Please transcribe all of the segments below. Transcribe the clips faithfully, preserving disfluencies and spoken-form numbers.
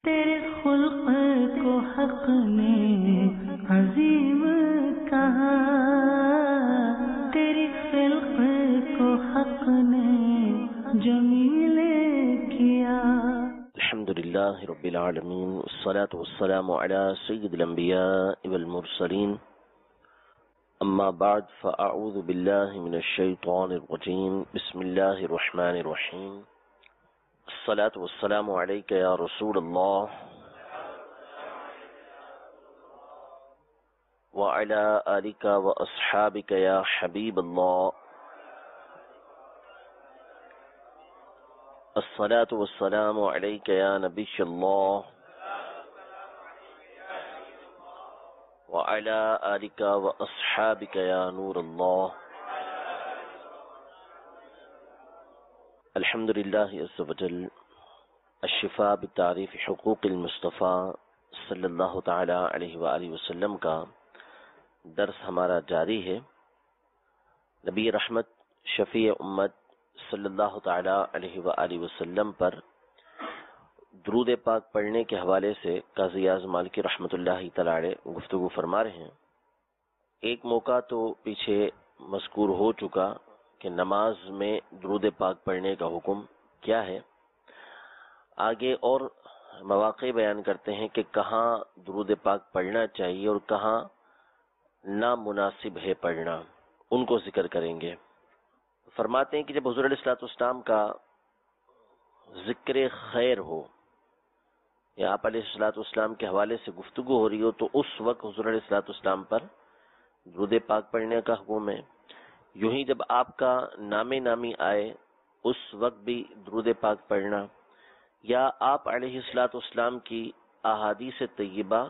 تیرے خلق کو حق نے عظیم کہا، تیری خلق کو حق نے جمیل کیا۔ الحمدللہ رب العالمین، والصلاة والسلام علی سید الانبیاء والمرسلین، اما بعد فاعوذ باللہ من الشیطان الرجیم، بسم اللہ الرحمن الرحیم۔ الصلاة والسلام علیک یا رسول اللہ وعلی آلک واصحابک یا حبیب اللہ۔ الصلاة والسلام علیک یا نبی اللہ وعلی آلک واصحابک یا نور اللہ۔ الحمد للہ عز وجل، الشفاء بتعریف حقوق المصطفیٰ صلی اللہ تعالی علیہ وآلہ وسلم کا درس ہمارا جاری ہے۔ نبی رحمت شفیع امت صلی اللہ تعالی علیہ وآلہ وسلم پر درود پاک پڑھنے کے حوالے سے قاضی اعظم مالکی رحمۃ اللہ تعالی علیہ گفتگو فرما رہے ہیں۔ ایک موقع تو پیچھے مذکور ہو چکا کہ نماز میں درود پاک پڑھنے کا حکم کیا ہے۔ آگے اور مواقع بیان کرتے ہیں کہ کہاں درود پاک پڑھنا چاہیے اور کہاں نامناسب ہے پڑھنا، ان کو ذکر کریں گے۔ فرماتے ہیں کہ جب حضور علیہ الصلوۃ والسلام کا ذکر خیر ہو یا آپ علیہ الصلوۃ والسلام کے حوالے سے گفتگو ہو رہی ہو تو اس وقت حضور علیہ الصلوۃ والسلام پر درود پاک پڑھنے کا حکم ہے۔ یوں ہی جب آپ کا نام نامی آئے اس وقت بھی درود پاک پڑھنا، یا آپ علیہ الصلوۃ والسلام کی احادیث طیبہ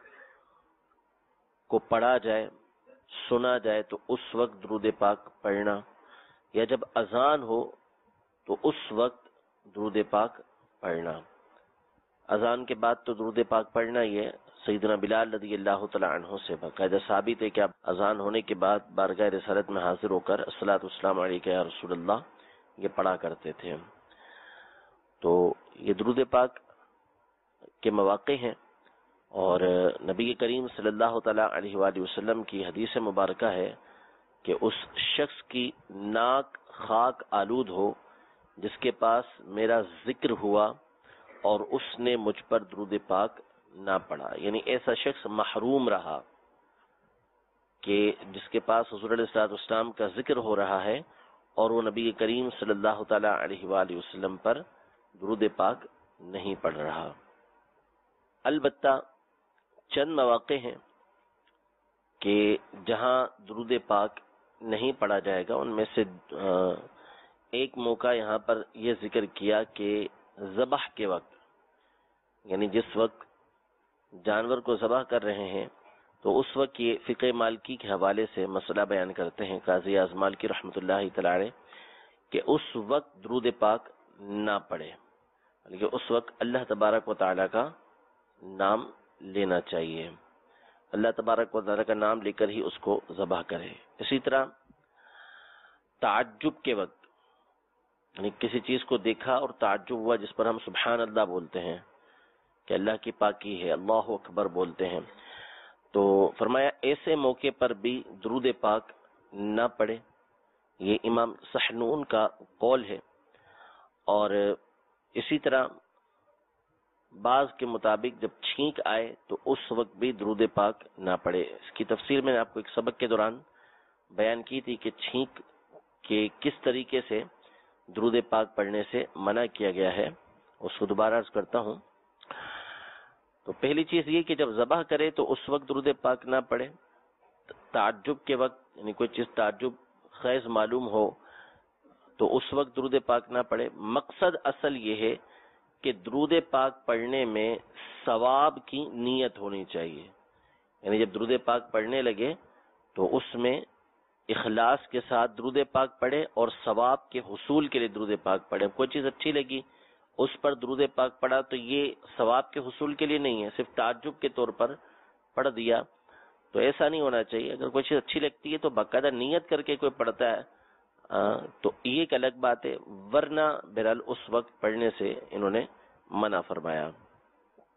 کو پڑھا جائے، سنا جائے تو اس وقت درود پاک پڑھنا، یا جب اذان ہو تو اس وقت درود پاک پڑھنا۔ اذان کے بعد تو درود پاک پڑھنا ہی ہے۔ سیدنا بلال رضی اللہ تعالی عنہ سے باقاعدہ ثابت ہے کہ آپ اذان ہونے کے بعد بارگاہ رسالت میں حاضر ہو کر الصلاۃ والسلام علیک یا رسول اللہ یہ پڑھا کرتے تھے۔ تو یہ درود پاک کے مواقع ہیں، اور نبی کریم صلی اللہ تعالی علیہ وآلہ وسلم کی حدیث مبارکہ ہے کہ اس شخص کی ناک خاک آلود ہو جس کے پاس میرا ذکر ہوا اور اس نے مجھ پر درود پاک نہ پڑھا، یعنی ایسا شخص محروم رہا کہ جس کے پاس حضور علیہ الصلوۃ والسلام کا ذکر ہو رہا ہے اور وہ نبی کریم صلی اللہ تعالی علیہ وآلہ وسلم پر درود پاک نہیں پڑھ رہا۔ البتہ چند مواقع ہیں کہ جہاں درود پاک نہیں پڑھا جائے گا، ان میں سے ایک موقع یہاں پر یہ ذکر کیا کہ ذبح کے وقت، یعنی جس وقت جانور کو ذبح کر رہے ہیں تو اس وقت یہ فقہ مالکی کے حوالے سے مسئلہ بیان کرتے ہیں قاضی اعظم مالکی رحمۃ اللہ تعالی علیہ کہ اس وقت درود پاک نہ پڑھے، بلکہ اس وقت اللہ تبارک و تعالی کا نام لینا چاہیے، اللہ تبارک و تعالی کا نام لے کر ہی اس کو ذبح کرے۔ اسی طرح تعجب کے وقت، یعنی کسی چیز کو دیکھا اور تعجب ہوا جس پر ہم سبحان اللہ بولتے ہیں کہ اللہ کی پاکی ہے، اللہ اکبر بولتے ہیں، تو فرمایا ایسے موقع پر بھی درود پاک نہ پڑھے۔ یہ امام سحنون کا قول ہے۔ اور اسی طرح بعض کے مطابق جب چھینک آئے تو اس وقت بھی درود پاک نہ پڑھے۔ اس کی تفسیر میں نے آپ کو ایک سبق کے دوران بیان کی تھی کہ چھینک کے کس طریقے سے درود پاک پڑھنے سے منع کیا گیا ہے، اس کو دوبارہ عرض کرتا ہوں۔ تو پہلی چیز یہ کہ جب ذبح کرے تو اس وقت درود پاک نہ پڑھے۔ تعجب کے وقت، یعنی کوئی چیز تعجب خیز معلوم ہو تو اس وقت درود پاک نہ پڑھے۔ مقصد اصل یہ ہے کہ درود پاک پڑھنے میں ثواب کی نیت ہونی چاہیے، یعنی جب درود پاک پڑھنے لگے تو اس میں اخلاص کے ساتھ درود پاک پڑھے اور ثواب کے حصول کے لیے درود پاک پڑھے۔ کوئی چیز اچھی لگی اس پر درود پاک پڑھا تو یہ ثواب کے حصول کے لیے نہیں ہے، صرف تعجب کے طور پر پڑھ دیا، تو ایسا نہیں ہونا چاہیے۔ اگر کوئی چیز اچھی لگتی ہے تو باقاعدہ نیت کر کے کوئی پڑھتا ہے تو یہ ایک الگ بات ہے، ورنہ بہرحال اس وقت پڑھنے سے انہوں نے منع فرمایا۔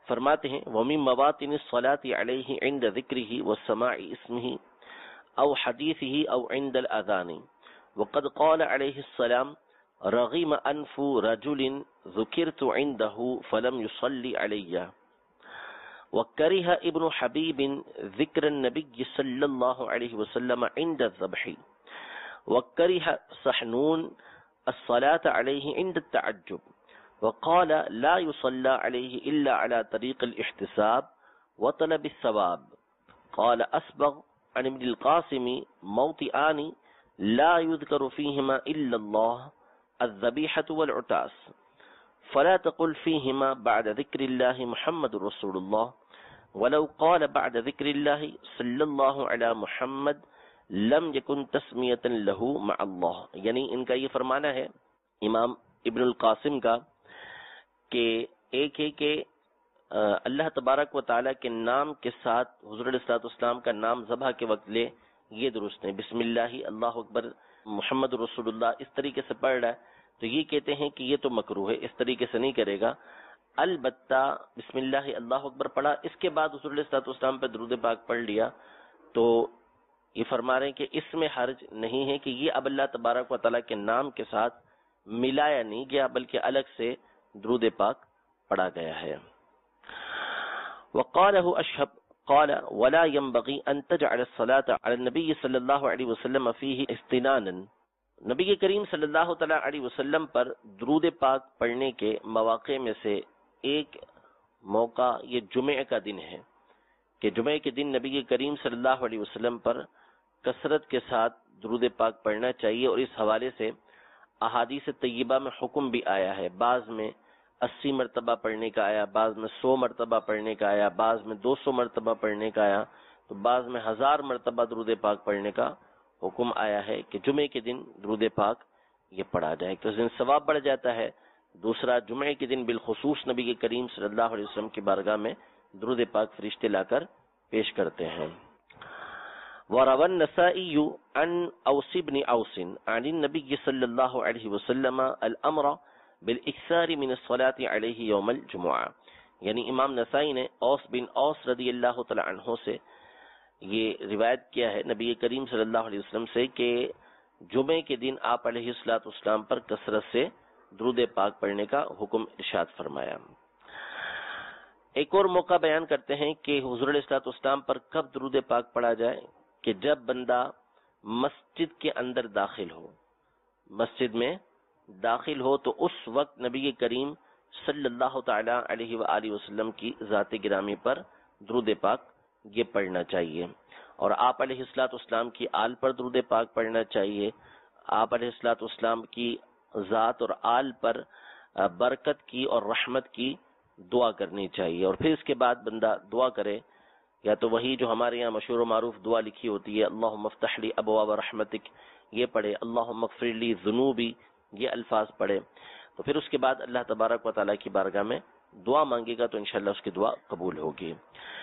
فرماتے ہیں وَمِن مَوَاطِنِ الصَّلَاةِ عَلَيْهِ عِنْدَ ذِكْرِهِ وَالسَّمَاعِ اسْمِهِ أَوْ حَدِيثِهِ أَوْ عِنْدَ الْأَذَانِ وَقَدْ قَالَ عَلَيْهِ السَّلَامُ رَغِمَ أَنْفُ رَجُلٍ ذُكِرْتُ عِنْدَهُ فَلَمْ يُصَلِّ عَلَيَّ وَكَرِهَ ابن حبيب ذكر النبي صلى الله عليه وسلم عند الذبح وكره سحنون الصلاة عليه عند التعجب وقال لا يصلى عليه إلا على طريق الاحتساب وطلب الثواب. قال أسبغ عن ابن القاسم موطئان لا يذكر فيهما إلا الله الذبيحة والعتاس فلا تقل فيهما بعد ذكر الله محمد رسول الله ولو قال بعد ذكر الله صلی اللہ علی محمد لم یکن تسمیۃ لہ مع اللہ. یعنی ان کا یہ فرمانا ہے امام ابن القاسم کا کہ ایک ہے کہ اللہ تبارک و تعالیٰ کے نام کے ساتھ حضور علیہ الصلوۃ والسلام کا نام ذبح کے وقت لے یہ درست ہے. بسم اللہ اللہ اکبر محمد رسول اللہ اس طریقے سے پڑھ رہا ہے تو یہ کہتے ہیں کہ یہ تو مکروہ ہے, اس طریقے سے نہیں کرے گا. البتہ بسم اللہ اللہ اکبر پڑھا, اس کے بعد حضور علیہ الصلوۃ والسلام پہ درود پاک پڑھ لیا تو یہ فرما رہے ہیں کہ اس میں حرج نہیں ہے کہ یہ اب اللہ تبارک و تعالیٰ کے نام کے ساتھ ملایا نہیں گیا بلکہ الگ سے درود پاک پڑھا گیا ہے. وقاله اشهب قال ولا ينبغي ان تجعل الصلاة على النبي صلی اللہ علیہ وسلم فيه استنانا. نبی کریم صلی اللہ تعالی علیہ وسلم پر درود پاک پڑھنے کے مواقع میں سے ایک موقع یہ جمعہ کا دن ہے کہ جمعہ کے دن نبی کریم صلی اللہ علیہ وسلم پر کثرت کے ساتھ درود پاک پڑھنا چاہیے, اور اس حوالے سے احادیث طیبہ میں حکم بھی آیا ہے. بعض میں اسی مرتبہ پڑھنے کا آیا, بعض میں سو مرتبہ پڑھنے کا آیا, بعض میں دو سو مرتبہ پڑھنے کا آیا, تو بعض میں ہزار مرتبہ درود پاک پڑھنے کا حکم آیا ہے کہ جمعے کے دن درود پاک یہ پڑھا جائے کہ اس دن ثواب بڑھ جاتا ہے. دوسرا جمعے کے دن بالخصوص نبی کریم صلی اللہ علیہ وسلم کی بارگاہ میں درود پاک فرشتے لا کر پیش کرتے ہیں. وروى النسائي عن اوس بن اوس عن النبي صلی اللہ علیہ وسلم الامر بالاکثار من الصلاة علیہ یوم الجمعہ. یعنی امام نسائی نے اوس بن اوس رضی اللہ تعالی عنہ سے یہ روایت کیا ہے نبی کریم صلی اللہ علیہ وسلم سے کہ جمعے کے دن آپ علیہ الصلوۃ والسلام پر کثرت سے درود پاک پڑھنے کا حکم ارشاد فرمایا. ایک اور موقع بیان کرتے ہیں کہ حضور علیہ الصلوۃ والسلام پر کب درود پاک پڑھا جائے کہ جب بندہ مسجد کے اندر داخل ہو, مسجد میں داخل ہو تو اس وقت نبی کریم صلی اللہ تعالی علیہ وآلہ وسلم کی ذات گرامی پر درود پاک یہ پڑھنا چاہیے, اور آپ علیہ الصلوۃ والسلام کی آل پر درود پاک پڑھنا چاہیے. آپ علیہ الصلوۃ والسلام کی ذات اور آل پر برکت کی اور رحمت کی دعا کرنی چاہیے, اور پھر اس کے بعد بندہ دعا کرے یا تو وہی جو ہمارے یہاں مشہور و معروف دعا لکھی ہوتی ہے اللہم افتح لی ابواب رحمتک یہ پڑھے, اللہم اغفر لی ذنوبی یہ الفاظ پڑھے, تو پھر اس کے بعد اللہ تبارک و تعالیٰ کی بارگاہ میں دعا مانگے گا تو انشاءاللہ اس کی دعا قبول ہوگی.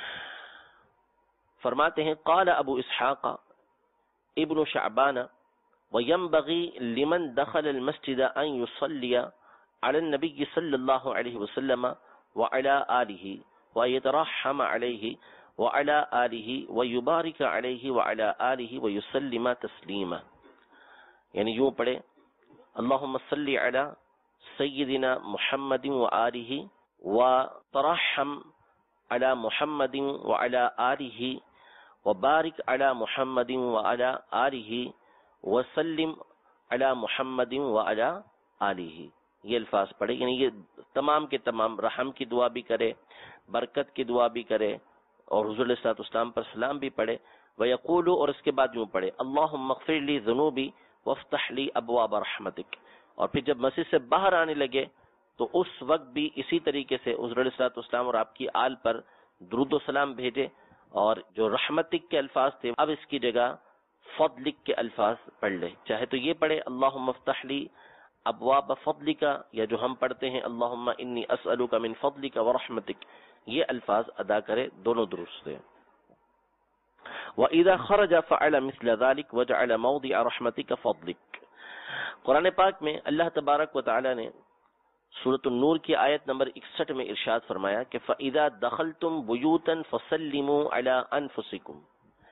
فرماتے ہیں قال ابو اسحاق ابن شعبان وَيَنْبَغِي لِمَنْ دَخَلَ الْمَسْجِدَ أَنْ يُصَلِّيَ عَلَى النَّبِيِّ صلی اللہ علیہ وسلم وعلى آلہ وَيَتَرَحَّمَ عَلَيْهِ وعلى آلہ وَيُبَارِكَ عَلَيْهِ وعلى آلہ وَيُسَلِّمَ تَسْلِيمًا. یعنی یوں پڑھے اللہم صلی علی سیدنا محمد وآلہ وترحم علی محمد وعلى آلہ وبارک علی محمد وعلى آلہ وسلم علی محمد وعلی آلہ. یہ الفاظ پڑھے, یعنی یہ تمام کے تمام رحم کی دعا بھی کرے, برکت کی دعا بھی کرے, اور حضور علیہ الصلوۃ والسلام پر سلام بھی پڑھے. وَيَقُولُ اور اس کے بعد یوں پڑھے اللہم اغفر لی ذنوبی وافتح لی ابواب رحمتک. اور پھر جب مسجد سے باہر آنے لگے تو اس وقت بھی اسی طریقے سے حضور علیہ الصلوۃ والسلام اور آپ کی آل پر درود و سلام بھیجے, اور جو رحمتک کے الفاظ تھے اب اس کی جگہ فضلک کے الفاظ پڑھ لے. چاہے تو یہ پڑھے اللہم افتح لی ابواب فضلک, یا جو ہم پڑھتے ہیں اللہم انی اسألک من فضلک ورحمتک, یہ الفاظ ادا کرے, دونوں درست ہیں. وَإِذَا خَرَجَ فَعَلَ مِثْلَ ذَلِكَ وَجَعَلَ مَوْضِعَ رَحْمَتِكَ فَضْلِكَ. قرآن پاک میں اللہ تبارک و تعالی نے سورۃ النور کی آیت نمبر اکسٹھ میں ارشاد فرمایا کہ فَإِذَا دَخَلْتُمْ بُيُوتًا فَسَلِّمُوا عَلَىٰ أَنفُسِكُمْ،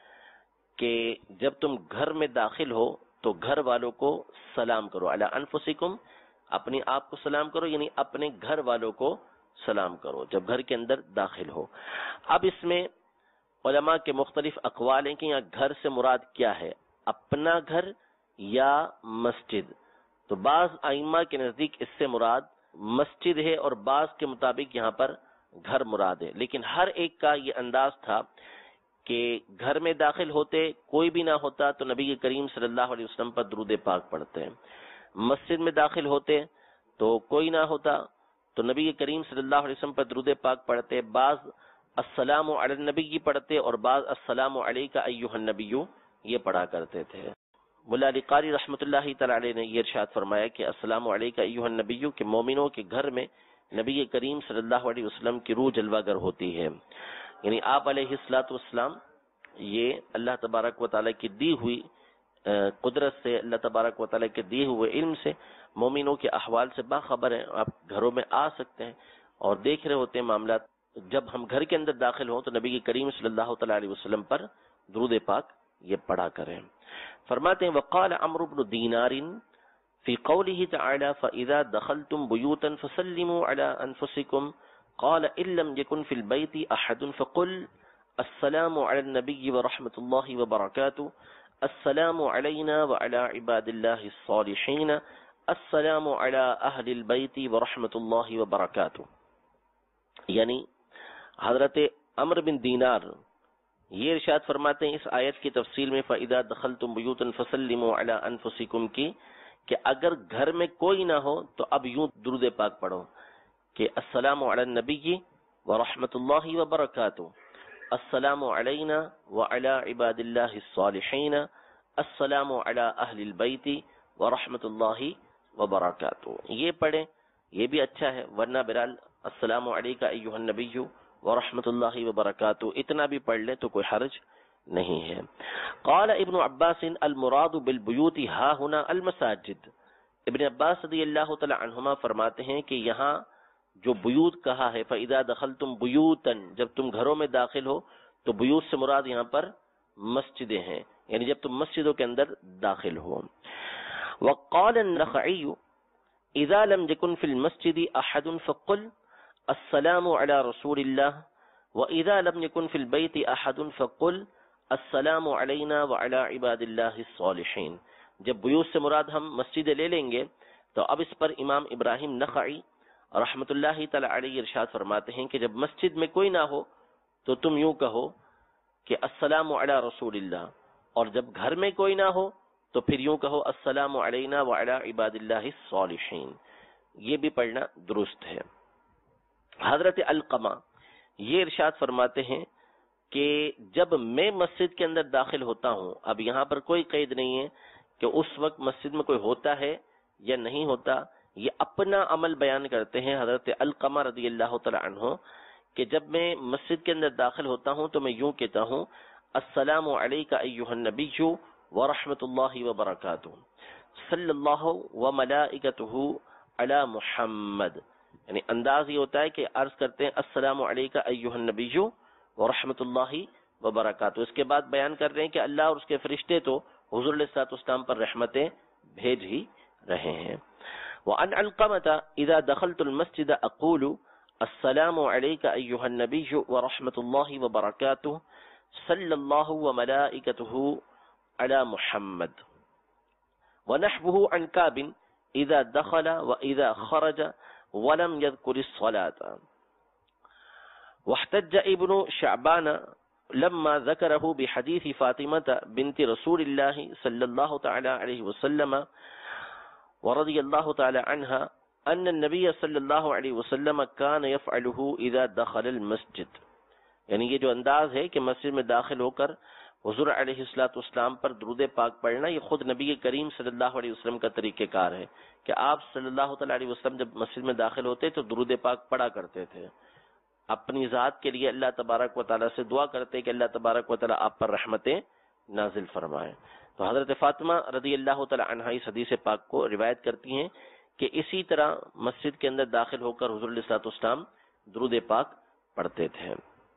کہ جب تم گھر میں داخل ہو تو گھر والوں کو سلام کرو. عَلَىٰ أَنفُسِكُمْ، اپنے آپ کو سلام کرو، یعنی اپنے گھر والوں کو سلام کرو جب گھر کے اندر داخل ہو. اب اس میں علماء کے مختلف اقوال ہیں کہ یہاں گھر سے مراد کیا ہے، اپنا گھر یا مسجد. تو بعض ائمہ کے نزدیک اس سے مراد مسجد ہے اور بعض کے مطابق یہاں پر گھر مراد ہے. لیکن ہر ایک کا یہ انداز تھا کہ گھر میں داخل ہوتے کوئی بھی نہ ہوتا تو نبی کریم صلی اللہ علیہ وسلم پر درود پاک پڑھتے ہیں. مسجد میں داخل ہوتے تو کوئی نہ ہوتا تو نبی کریم صلی اللہ علیہ وسلم پر درود پاک پڑھتے. بعض السلام علی النبی پڑھتے اور بعض السلام علیک ایھا النبی یہ پڑھا کرتے تھے. مولا علی قاری رحمۃ اللہ تعالی علیہ نے یہ ارشاد فرمایا کہ السلام علیک ایھا النبی کہ مومنوں کے گھر میں نبی کریم صلی اللہ علیہ وسلم کی روح جلوہ گر ہوتی ہے. یعنی آپ علیہ الصلوۃ والسلام یہ اللہ تبارک و تعالیٰ کی دی ہوئی قدرت سے، اللہ تبارک و تعالیٰ کے دیے ہوئے علم سے مومنوں کے احوال سے باخبر ہیں. آپ گھروں میں آ سکتے ہیں اور دیکھ رہے ہوتے ہیں معاملات. جب ہم گھر کے اندر داخل ہوں تو نبی کریم صلی اللہ تعالیٰ علیہ وسلم پر درود پاک یہ پڑھا کریں. فرماتے ہیں وقال عمرو بن دینار فی قوله تعالی فاذا دخلتم بیوتا فسلموا علی انفسکم قال ان لم يكن في البيت احد فقل السلام على النبي ورحمة الله وبركاته السلام علينا وعلى عباد الله الصالحين السلام على اهل البيت ورحمة الله وبركاته. یعنی حضرت عمرو بن دینار یہ ارشاد فرماتے ہیں اس آیت کی تفصیل میں فَإِذَا دَخَلْتُمْ بُيُوتًا فَسَلِّمُوا عَلَىٰ أَنفُسِكُمْ کی کہ اگر گھر میں کوئی نہ ہو تو اب یوں درود پاک پڑھو کہ السلام علی النبی ورحمۃ اللہ وبرکاتہ السلام علینا وعلی عباد اللہ الصالحین السلام علی اہل البیت ورحمۃ اللہ وبرکاتہ. یہ پڑھیں یہ بھی اچھا ہے، ورنہ برال السلام علیکہ ایھا النبی ورحمۃ اللہ وبرکاتہ اتنا بھی پڑھ لیں تو کوئی حرج نہیں ہے. قال ابن عباس المراد بالبیوت ہا ہنا المساجد. ابن عباس رضی اللہ تعالی عنہما فرماتے ہیں کہ یہاں جو بیوت کہا ہے فَإِذَا دَخَلْتُمْ بُيُوتًا جب تم گھروں میں داخل ہو تو بیوت سے مراد یہاں پر مسجدیں ہیں، یعنی جب تم مسجدوں کے اندر داخل ہو. وقال النخعی اذا لم يكن في المسجد احد فقل السلام على رسول الله واذا لم يكن في البيت احد فقل السلام علينا وعلى عباد الله الصالحين. جب بیوت سے مراد ہم مسجد لے لیں گے تو اب اس پر امام ابراہیم نخعی رحمت اللہ تعالی علیہ ارشاد فرماتے ہیں کہ جب مسجد میں کوئی نہ ہو تو تم یوں کہو کہ السلام علی رسول اللہ، اور جب گھر میں کوئی نہ ہو تو پھر یوں کہو السلام علینا وعلی عباد اللہ الصالحین. یہ بھی پڑھنا درست ہے. حضرت علقمہ یہ ارشاد فرماتے ہیں کہ جب میں مسجد کے اندر داخل ہوتا ہوں، اب یہاں پر کوئی قید نہیں ہے کہ اس وقت مسجد میں کوئی ہوتا ہے یا نہیں ہوتا، یہ اپنا عمل بیان کرتے ہیں حضرت علقمہ رضی اللہ تعالی عنہ کہ جب میں مسجد کے اندر داخل ہوتا ہوں تو میں یوں کہتا ہوں السلام علیک ایھا النبی ورحمۃ اللہ وبرکاتہ صلی اللہ وملائکتہ علی محمد. یعنی انداز یہ ہوتا ہے کہ عرض کرتے ہیں السلام علیک ایھا النبی ورحمۃ اللہ وبرکاتہ، اس کے بعد بیان کر رہے ہیں کہ اللہ اور اس کے فرشتے تو حضور علیہ الصلوۃ والسلام پر رحمتیں بھیج ہی رہے ہیں. وعن علقمة اذا دخلت المسجد اقول السلام علیک ایھا النبی ورحمۃ اللہ وبرکاتہ صلی اللہ وملائکتہ علی محمد. ونحوه عن كعب اذا دخل واذا خرج ولم يذكر الصلاة. واحتج ابن شعبان لما ذكره بحديث فاطمة بنت رسول الله صلى الله تعالى عليه وسلم ورضي الله تعالى عنها ان النبي صلی اللہ علیہ وسلم كان يفعله اذا دخل المسجد. یعنی یہ جو انداز ہے کہ مسجد میں داخل ہو کر حضور علیہ الصلوۃ والسلام پر درود پاک پڑھنا، یہ خود نبی کریم صلی اللہ علیہ وسلم کا طریقہ کار ہے کہ آپ صلی اللہ تعالی علیہ وسلم جب مسجد میں داخل ہوتے تو درود پاک پڑھا کرتے تھے، اپنی ذات کے لیے اللہ تبارک و تعالیٰ سے دعا کرتے کہ اللہ تبارک و تعالیٰ آپ پر رحمتیں نازل فرمائے. تو حضرت فاطمہ رضی اللہ تعالی عنہا اس حدیث پاک کو روایت کرتی ہیں کہ اسی طرح مسجد کے اندر داخل ہو کر حضور علیہ الصلوۃ والسلام درود پاک پڑھتے تھے.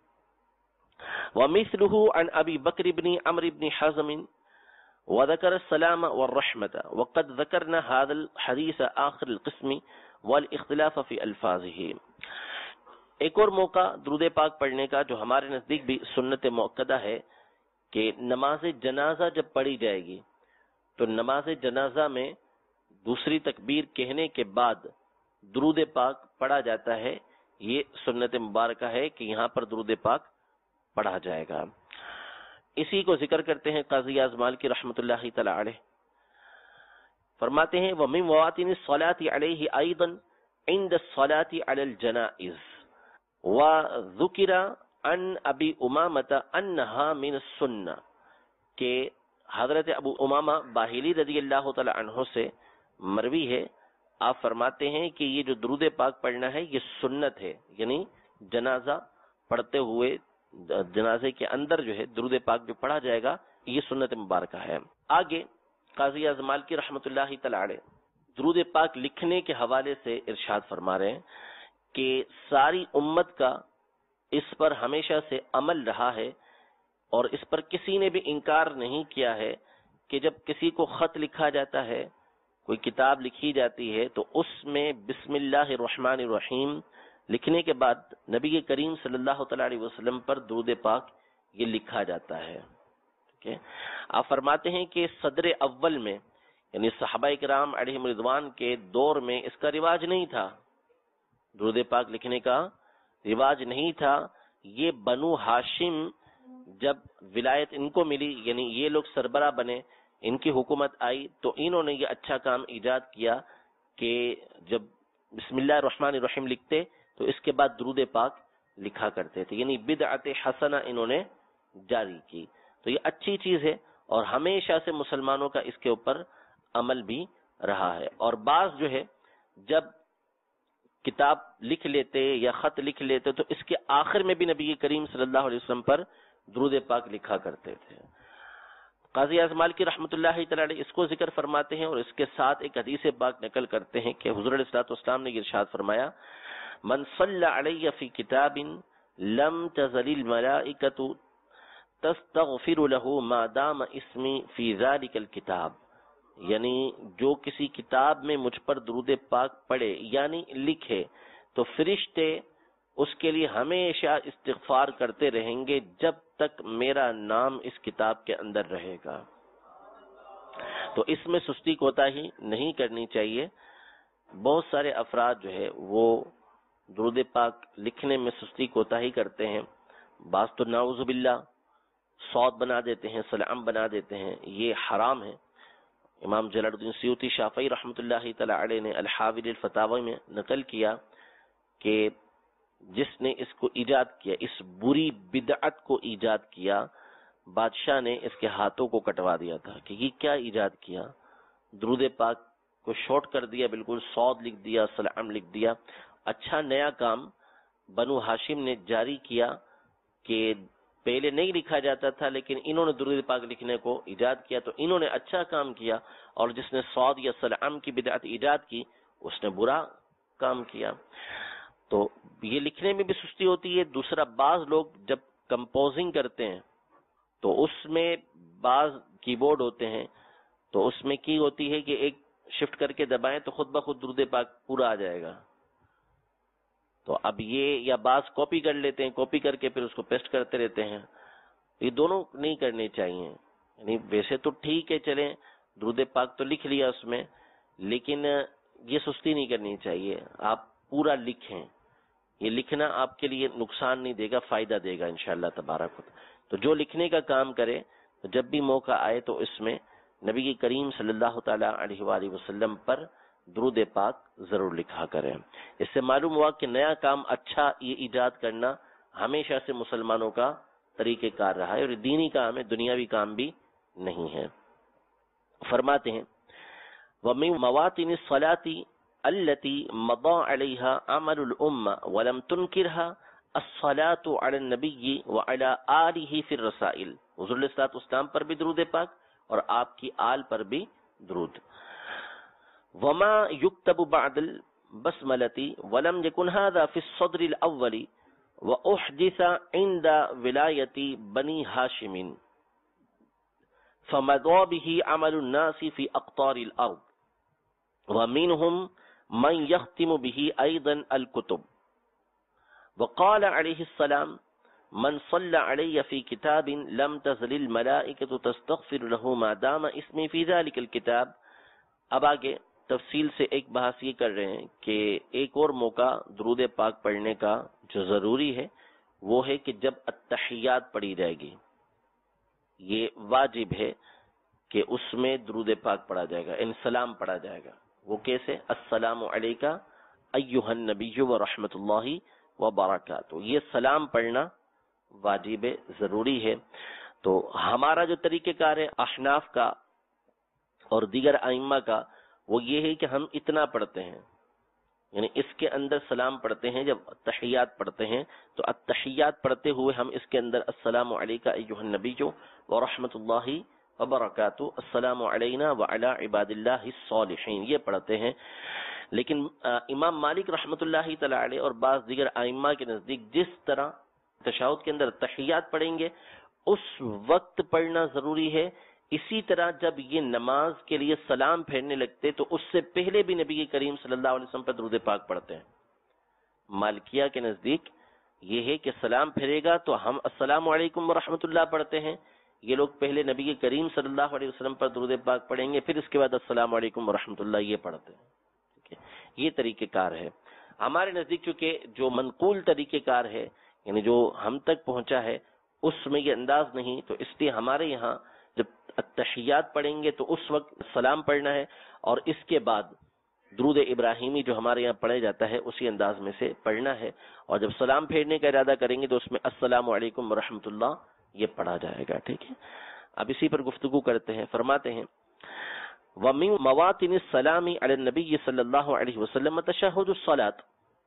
ومثله عن ابی بکر بن عمرو بن حزم وذكر السلام والرحمة وقد ذكرنا هذا الحديث آخر القسم والاختلاف في الفاظه. ایک اور موقع درود پاک پڑھنے کا جو ہمارے نزدیک بھی سنت مؤکدہ ہے کہ نماز جنازہ جب پڑھی جائے گی تو نماز جنازہ میں دوسری تکبیر کہنے کے بعد درود پاک پڑھا جاتا ہے. یہ سنت مبارکہ ہے کہ یہاں پر درود پاک پڑھا جائے گا. اسی کو ذکر کرتے ہیں قاضی اعظم مالکی رحمۃ اللہ تعالی علیہ. فرماتے ہیں وَمِن مَوَاطِنِ الصَّلَاةِ عَلَيْهِ أَيْضًا عِنْدَ الصَّلَاةِ عَلَى الْجَنَائِزِ وَذُكِرَ عَنْ أَبِي أُمَامَةَ أَنَّهَا مِنَ السُّنَّةِ کہ حضرت ابو امامہ باہلی رضی اللہ تعالی عنہ سے مروی ہے، آپ فرماتے ہیں کہ یہ جو درود پاک پڑھنا ہے یہ سنت ہے، یعنی جنازہ پڑھتے ہوئے جنازے کے اندر جو ہے درود پاک جو پڑھا جائے گا یہ سنت مبارکہ ہے. آگے قاضی اعظم مالکی رحمۃ اللہ تعالی علیہ درود پاک لکھنے کے حوالے سے ارشاد فرما رہے ہیں کہ ساری امت کا اس پر ہمیشہ سے عمل رہا ہے اور اس پر کسی نے بھی انکار نہیں کیا ہے کہ جب کسی کو خط لکھا جاتا ہے، کوئی کتاب لکھی جاتی ہے تو اس میں بسم اللہ الرحمن الرحیم لکھنے کے بعد نبی کریم صلی اللہ تعالی علیہ وسلم پر درود پاک یہ لکھا جاتا ہے. ٹھیک ہے، آپ فرماتے ہیں کہ صدر اول میں یعنی صحابہ کرام علیہم رضوان کے دور میں اس کا رواج نہیں تھا، درود پاک لکھنے کا رواج نہیں تھا. یہ بنو ہاشم جب ولایت ان کو ملی یعنی یہ لوگ سربراہ بنے، ان کی حکومت آئی تو انہوں نے یہ اچھا کام ایجاد کیا کہ جب بسم اللہ الرحمن الرحیم لکھتے تو اس کے بعد درود پاک لکھا کرتے تھے، یعنی بدعت حسنہ انہوں نے جاری کی. تو یہ اچھی چیز ہے اور ہمیشہ سے مسلمانوں کا اس کے اوپر عمل بھی رہا ہے. اور بعض جو ہے جب کتاب لکھ لیتے یا خط لکھ لیتے تو اس کے آخر میں بھی نبی کریم صلی اللہ علیہ وسلم پر درود پاک لکھا کرتے تھے. قاضی اعظم مالکی رحمۃ اللہ تعالی علیہ اس کو ذکر فرماتے ہیں اور اس کے ساتھ ایک حدیث پاک نقل کرتے ہیں کہ حضور علیہ الصلوۃ والسلام نے ارشاد فرمایا من صلی علی فی کتاب لم تزل الملائکۃ تستغفر له ما دام اسمی فی ذلک الکتاب، یعنی جو کسی کتاب میں مجھ پر درود پاک پڑھے یعنی لکھے تو فرشتے اس کے لیے ہمیشہ استغفار کرتے رہیں گے جب تک میرا نام اس کتاب کے اندر رہے گا. تو اس میں سستی کوتاہی نہیں کرنی چاہیے. بہت سارے افراد جو ہے وہ درود پاک لکھنے میں سستی کوتاہی کرتے ہیں، بعض تو نعوذ باللہ صوت بنا دیتے ہیں، سلام بنا دیتے ہیں، یہ حرام ہے. امام جلال الدین سیوطی شافعی رحمۃ اللہ تعالی علیہ نے الحاوی الفتاوی میں نقل کیا کہ جس نے اس کو ایجاد کیا، اس بری بدعت کو ایجاد کیا، بادشاہ نے اس کے ہاتھوں کو کٹوا دیا تھا کہ یہ کیا ایجاد کیا، درود پاک کو شارٹ کر دیا، بالکل صاد لکھ دیا، سلام لکھ دیا. اچھا نیا کام بنو ہاشم نے جاری کیا کہ پہلے نہیں لکھا جاتا تھا لیکن انہوں نے درود پاک لکھنے کو ایجاد کیا، تو انہوں نے اچھا کام کیا، اور جس نے صاد یا سلام کی بدعت ایجاد کی اس نے برا کام کیا. تو یہ لکھنے میں بھی سستی ہوتی ہے. دوسرا بعض لوگ جب کمپوزنگ کرتے ہیں تو اس میں بعض کی بورڈ ہوتے ہیں تو اس میں کی ہوتی ہے کہ ایک شفٹ کر کے دبائیں تو خود بخود درود پاک پورا آ جائے گا. تو اب یہ یا بعض کاپی کر لیتے ہیں، کاپی کر کے پھر اس کو پیسٹ کرتے رہتے ہیں. یہ دونوں نہیں کرنے چاہیے. یعنی ویسے تو ٹھیک ہے، چلیں درود پاک تو لکھ لیا اس میں، لیکن یہ سستی نہیں کرنی چاہیے. آپ پورا لکھیں، یہ لکھنا آپ کے لیے نقصان نہیں دے گا، فائدہ دے گا انشاءاللہ تبارک و تعالی. تو جو لکھنے کا کام کرے تو جب بھی موقع آئے تو اس میں نبی کریم صلی اللہ تعالی علیہ وآلہ وسلم پر درود پاک ضرور لکھا کریں. اس سے معلوم ہوا کہ نیا کام اچھا یہ ایجاد کرنا ہمیشہ سے مسلمانوں کا طریقہ کار رہا ہے اور دینی کام ہے، دنیاوی کام بھی نہیں ہے. فرماتے ہیں وَمِن مَوَاطِنِ الصَّلَاةِ التي مضى عليها عمل الأمة ولم تنكرها الصلاة على النبي وعلى آله في الرسائل. حضور علیہ الصلوۃ والسلام پر بھی درود پاک اور آپ کی آل پر بھی درود. وما يكتب بعد البسملة ولم يكن هذا في الصدر الأول وأحدث عند ولاية بني هاشم فمضى به عمل الناس في أقطار الأرض ومنهم من يختم به أيضا الكتب. وقال عليه السلام من صلى علي في كتاب لم تزل الملائكة تستغفر له ما دام اسمي في ذلك الكتاب. اب آگے تفصیل سے ایک بحث یہ کر رہے ہیں کہ ایک اور موقع درود پاک پڑھنے کا جو ضروری ہے وہ ہے کہ جب التحیات پڑھی جائے گی، یہ واجب ہے کہ اس میں درود پاک پڑھا جائے گا، ان سلام پڑھا جائے گا. وہ کیسے؟ السلام علیکہ ایھا النبی ورحمۃ اللہ وبرکاتہ. یہ سلام پڑھنا واجب ضروری ہے. تو ہمارا جو طریقہ کار ہے احناف کا اور دیگر ائمہ کا وہ یہ ہے کہ ہم اتنا پڑھتے ہیں، یعنی اس کے اندر سلام پڑھتے ہیں. جب تحیات پڑھتے ہیں تو التحیات پڑھتے ہوئے ہم اس کے اندر السلام علیکہ ایھا النبی ورحمۃ اللہ وبرکاتہ، السلام علینا وعلی عباد اللہ الصالحین، یہ پڑھتے ہیں. لیکن امام مالک رحمۃ اللہ تعالی علیہ اور بعض دیگر ائمہ کے نزدیک جس طرح تشہد کے اندر تحیات پڑھیں گے اس وقت پڑھنا ضروری ہے، اسی طرح جب یہ نماز کے لیے سلام پھیرنے لگتے تو اس سے پہلے بھی نبی کریم صلی اللہ علیہ وسلم پر درود پاک پڑھتے ہیں. مالکیہ کے نزدیک یہ ہے کہ سلام پھیرے گا تو ہم السلام علیکم ورحمۃ اللہ پڑھتے ہیں، یہ لوگ پہلے نبی کریم صلی اللہ علیہ وسلم پر درود پاک پڑھیں گے، پھر اس کے بعد السلام علیکم ورحمۃ اللہ یہ پڑھتے ہیں. ٹھیک ہے، یہ طریقہ کار ہے. ہمارے نزدیک چونکہ جو منقول طریقہ کار ہے، یعنی جو ہم تک پہنچا ہے، اس میں یہ انداز نہیں، تو اس لیے ہمارے یہاں جب التحیات پڑھیں گے تو اس وقت سلام پڑھنا ہے اور اس کے بعد درود ابراہیمی جو ہمارے یہاں پڑھا جاتا ہے اسی انداز میں سے پڑھنا ہے. اور جب سلام پھیرنے کا ارادہ کریں گے تو اس میں السلام علیکم ورحمۃ اللہ یہ پڑھا جائے گا. ٹھیک ہے، اب اسی پر گفتگو کرتے ہیں. فرماتے ہیں وَمِن مَوَاطِنِ السَّلَامِ عَلَى النَّبِيِّ صلی اللہ علیہ وسلم تشہد الصلاۃ.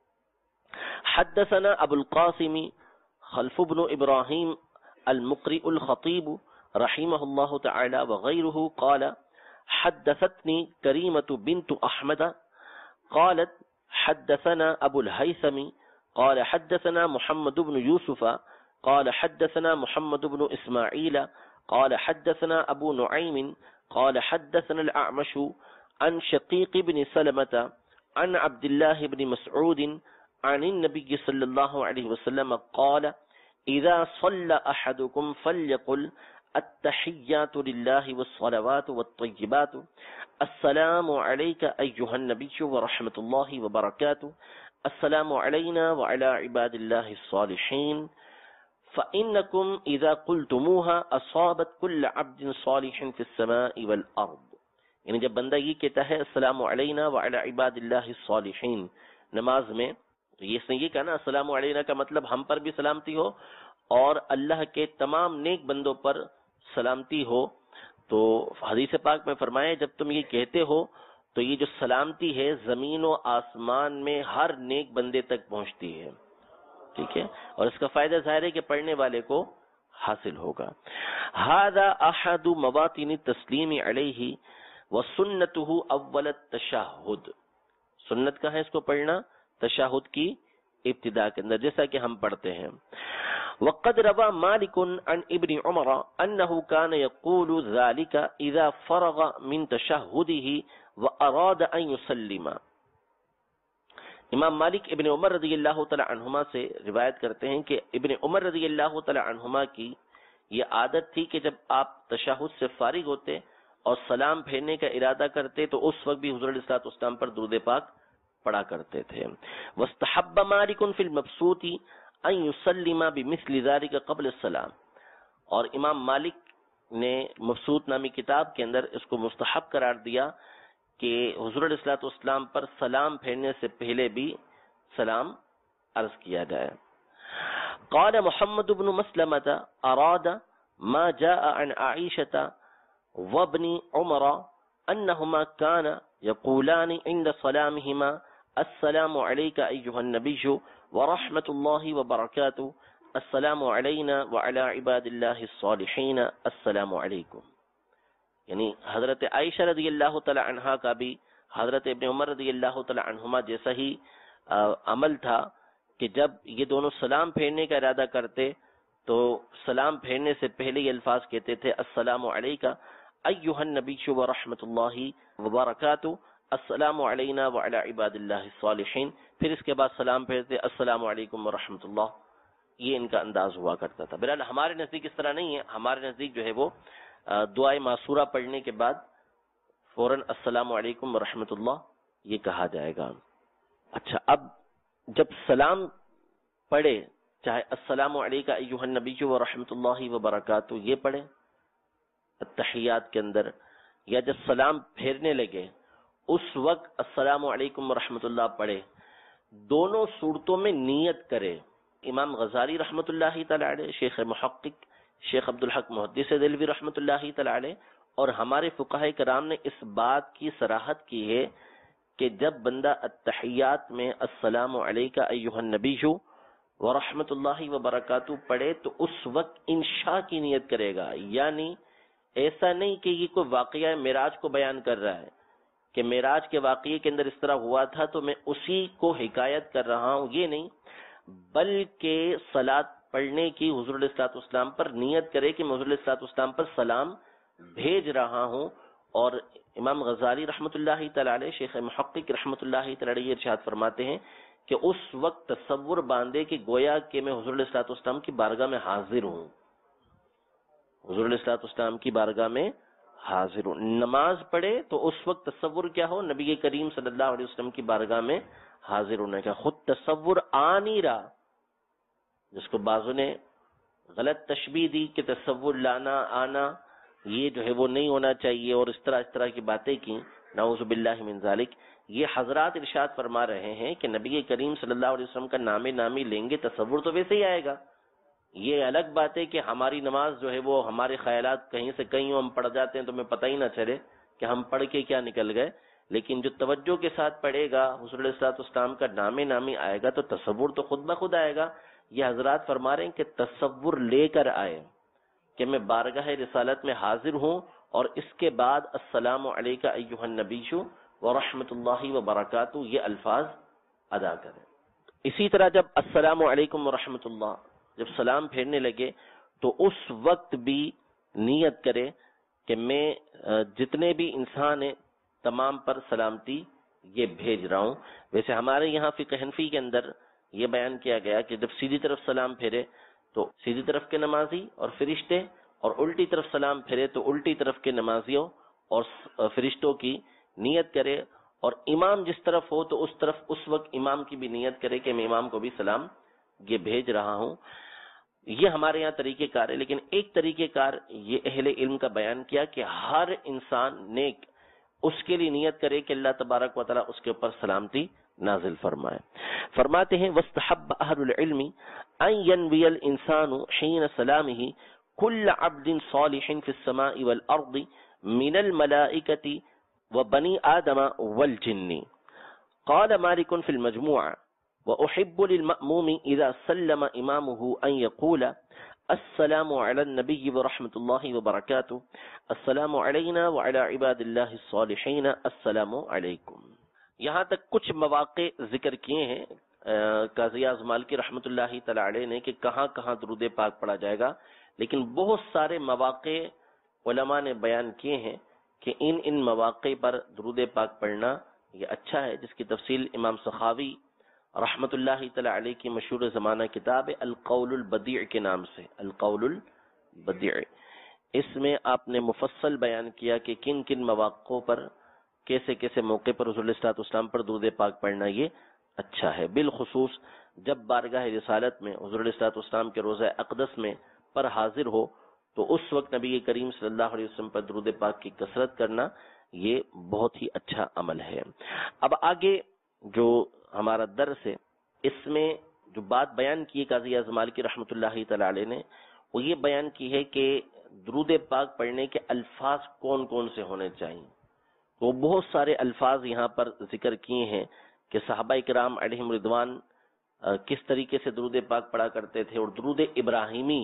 حدثنا ابو القاسم خلف بن ابراہیم المقرئ الخطیب رحمہ اللہ تعالی وغیرہ قال حدثتنی کریمۃ بنت احمد قالت حدثنا ابو الہیثم قال حدثنا محمد بن یوسف قال حدثنا محمد بن اسماعیل قال حدثنا ابو نعیم قال حدثنا الاعمش عن شقیق بن سلمة عن عبد الله بن مسعود عن النبي صلى الله عليه وسلم قال اذا صلى احدكم فليقل التحيات لله والصلوات والطيبات السلام عليك ايها النبي ورحمة الله وبركاته السلام علينا وعلى عباد الله الصالحين فإنكم إذا قلتموها أصابت كل عبد صالح في السماء والأرض. یعنی جب بندہ یہ کہتا ہے السلام علینا وعلی عباد اللہ الصالحین نماز میں، تو یہ یہ کہنا السلام علینا کا مطلب ہم پر بھی سلامتی ہو اور اللہ کے تمام نیک بندوں پر سلامتی ہو. تو حدیث پاک میں فرمایا جب تم یہ کہتے ہو تو یہ جو سلامتی ہے زمین و آسمان میں ہر نیک بندے تک پہنچتی ہے. ٹھیک ہے، اور اس کا فائدہ ظاہر ہے کہ پڑھنے والے کو حاصل ہوگا. هذا احد مواطن التسلیم علیہ وسنته اول التشہد. سنت کا ہے اس کو پڑھنا تشہد کی ابتدا کے اندر، جیسا کہ ہم پڑھتے ہیں. وقد روى مالك عن ابن عمر انه كان يقول ذلك اذا فرغ من تشهده واراد ان يسلم. امام مالک ابن عمر رضی اللہ تعالی عنہما سے روایت کرتے ہیں کہ ابن عمر رضی اللہ تعالی عنہما کی یہ عادت تھی کہ جب آپ تشہد سے فارغ ہوتے اور سلام پھیرنے کا ارادہ کرتے تو اس وقت بھی حضور علیہ الصلوۃ والسلام پر درود پاک پڑھا کرتے تھے. واستحب مالک فی المبسوط ان یسلم بمثل ذلك قبل السلام. اور امام مالک نے مبسوط نامی کتاب کے اندر اس کو مستحب قرار دیا کہ حضور علیہ الصلوۃ والسلام پر سلام پھیرنے سے پہلے بھی سلام عرض کیا جائے. قال محمد بن مسلمة اراد ما جاء عن عائشة وابن عمر انهما كان يقولان عند سلامهما السلام عليك ايها النبي ورحمة الله وبركاته السلام علينا وعلى عباد الله الصالحين السلام عليكم. یعنی حضرت عائشہ رضی اللہ تعالی عنہا کا بھی حضرت ابن عمر رضی اللہ تعالی عنہما جیسا ہی عمل تھا کہ جب یہ دونوں سلام پھیرنے کا ارادہ کرتے تو سلام پھیرنے سے پہلے یہ الفاظ کہتے تھے السلام علیکہ ایھا النبی ورحمۃ اللہ وبرکاتہ، السلام علینا وعلی عباد اللہ الصالحین، پھر اس کے بعد سلام پھیرتے السلام علیکم ورحمۃ اللہ. یہ ان کا انداز ہوا کرتا تھا. بہرحال ہمارے نزدیک اس طرح نہیں ہے. ہمارے نزدیک جو ہے وہ دعائے معصورہ پڑھنے کے بعد فوراً السلام علیکم ورحمۃ اللہ یہ کہا جائے گا. اچھا، اب جب سلام پڑھے، چاہے السلام علیکہ ایھا النبی ورحمۃ اللہ وبرکاتہ یہ پڑھے التحیات کے اندر، یا جب سلام پھیرنے لگے اس وقت السلام علیکم ورحمۃ اللہ پڑھے، دونوں صورتوں میں نیت کرے. امام غزالی رحمۃ اللہ تعالی علیہ، شیخ محقق شیخ عبدالحق محدث دہلوی رحمۃ اللہ تعالی علیہ اور ہمارے فقہاء کرام نے اس بات کی صراحت کی ہے کہ جب بندہ التحیات میں السلام علیکہ ایھا النبی ورحمۃ اللہ وبرکاتہ پڑھے تو اس وقت انشاء کی نیت کرے گا. یعنی ایسا نہیں کہ یہ کوئی واقعہ معراج کو بیان کر رہا ہے کہ معراج کے واقعے کے اندر اس طرح ہوا تھا تو میں اسی کو حکایت کر رہا ہوں، یہ نہیں، بلکہ صلاۃ پڑھنے کی حضور علیہ الصلوۃ والسلام پر نیت کرے کہ میں حضور علیہ الصلوۃ والسلام پر سلام بھیج رہا ہوں. اور امام غزالی رحمۃ اللہ تعالی علیہ، شیخ محقق رحمۃ اللہ تعالی علیہ ارشاد فرماتے ہیں کہ اس وقت تصور باندھے کہ گویا کہ میں حضور علیہ الصلوۃ والسلام کی بارگاہ میں حاضر ہوں، حضور علیہ الصلوۃ والسلام کی بارگاہ میں حاضر ہوں. نماز پڑھے تو اس وقت تصور کیا ہو، نبی کریم صلی اللہ علیہ وسلم کی بارگاہ میں حاضر ہونے کا. خود تصور آ نہیں رہا، جس کو بعضوں نے غلط تشبیہ دی کہ تصور لانا آنا یہ جو ہے وہ نہیں ہونا چاہیے اور اس طرح اس طرح کی باتیں کی، نعوذ باللہ من ذالک. یہ حضرات ارشاد فرما رہے ہیں کہ نبی کریم صلی اللہ علیہ وسلم کا نام نامی لیں گے تصور تو ویسے ہی آئے گا. یہ الگ بات ہے کہ ہماری نماز جو ہے وہ ہمارے خیالات کہیں سے کہیں ہم پڑھ جاتے ہیں تو ہمیں پتہ ہی نہ چلے کہ ہم پڑھ کے کیا نکل گئے. لیکن جو توجہ کے ساتھ پڑھے گا، حضور علیہ الصلوۃ والسلام کا نام نامی آئے گا تو تصور تو خود بخود آئے گا. یہ حضرات فرما رہے ہیں کہ تصور لے کر آئے کہ میں بارگاہ رسالت میں حاضر ہوں اور اس کے بعد السلام علیکہ ایھا النبی ورحمۃ اللہ وبرکاتہ یہ الفاظ ادا کریں. اسی طرح جب السلام علیکم ورحمۃ اللہ جب سلام پھیرنے لگے تو اس وقت بھی نیت کرے کہ میں جتنے بھی انسان ہیں تمام پر سلامتی یہ بھیج رہا ہوں. ویسے ہمارے یہاں فقہ حنفی کے اندر یہ بیان کیا گیا کہ جب سیدھی طرف سلام پھیرے تو سیدھی طرف کے نمازی اور فرشتے، اور الٹی طرف سلام پھیرے تو الٹی طرف کے نمازیوں اور فرشتوں کی نیت کرے، اور امام جس طرف ہو تو اس طرف اس وقت امام کی بھی نیت کرے کہ میں امام کو بھی سلام یہ بھیج رہا ہوں. یہ ہمارے یہاں طریقہ کار ہے. لیکن ایک طریقہ کار یہ اہل علم کا بیان کیا کہ ہر انسان نیک اس کے لیے نیت کرے کہ اللہ تبارک و تعالی اس کے اوپر سلامتی نازل فرمائے. فرماتے ہیں وَاسْتَحَبَّ أَهْلُ الْعِلْمِ أَنْ يَنْوِيَ الْإِنسَانُ حِينَ سَلَامِهِ كُلَّ عَبْدٍ صَالِحٍ فِي السَّمَاءِ وَالْأَرْضِ مِنَ الْمَلَائِكَةِ وَبَنِي آدَمَ وَالْجِنِّ. قال مالك في المجموع وأحب للمأموم إذا سلم إمامه أن يقول السلام على النبي ورحمة الله وبركاته السلام علينا وعلى عباد الله الصالحين السلام علیکم. یہاں تک کچھ مواقع ذکر کیے ہیں قاضی اعظم مالکی رحمۃ اللہ تعالی علیہ نے کہ کہاں کہاں درود پاک پڑھا جائے گا، لیکن بہت سارے مواقع علماء نے بیان کیے ہیں کہ ان ان مواقع پر درود پاک پڑھنا یہ اچھا ہے، جس کی تفصیل امام سخاوی رحمۃ اللہ تعالی علیہ کی مشہور زمانہ کتاب القول البدیع کے نام سے، القول البدیع، اس میں آپ نے مفصل بیان کیا کہ کن کن مواقعوں پر کیسے کیسے موقع پر حضور علیہ الصلوۃ والسلام پر درود پاک پڑھنا یہ اچھا ہے. بالخصوص جب بارگاہ رسالت میں حضور علیہ الصلوۃ والسلام کے روضہ اقدس میں پر حاضر ہو تو اس وقت نبی کریم صلی اللہ علیہ وسلم پر درود پاک کی کثرت کرنا یہ بہت ہی اچھا عمل ہے. اب آگے جو ہمارا درس ہے اس میں جو بات بیان کی قاضی اعظم مالکی رحمۃ اللہ تعالی علیہ نے وہ یہ بیان کی ہے کہ درود پاک پڑھنے کے الفاظ کون کون سے ہونے چاہیے. تو بہت سارے الفاظ یہاں پر ذکر کیے ہیں کہ صحابہ کرام علیہم رضوان کس طریقے سے درود پاک پڑھا کرتے تھے، اور درود ابراہیمی